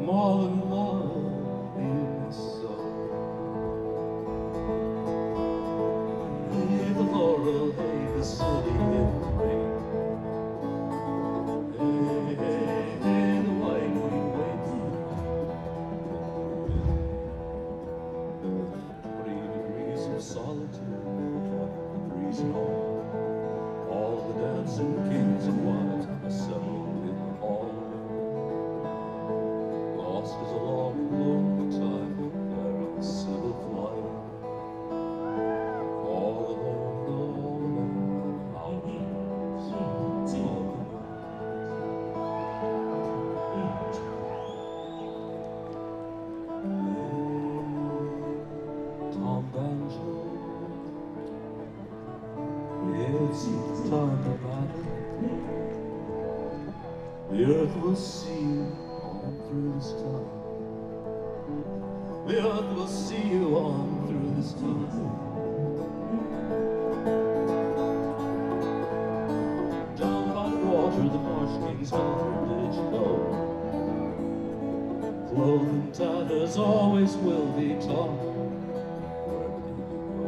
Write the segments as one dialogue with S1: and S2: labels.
S1: more than love is so. Hey, the laurel, hey, the city in the rain. Hey, hey, hey, the white wing waving. 20 degrees of solitude, 20 degrees in all the dancing kings and wives assembled in the hall. Lost is a long, lonely time there on the silver flight. All alone, mountains, Tom Banjo, it's time to battle. The earth will see you on through this time. The earth will see you on through this time. Down by the water, the marsh king's daughter, did you know? Clothed in tatters always will be taught. Wherever you go,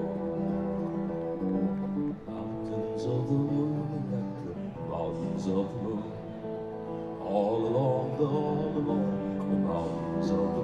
S1: mountains of the moon, electric mountains of the moon. All along the mountains of the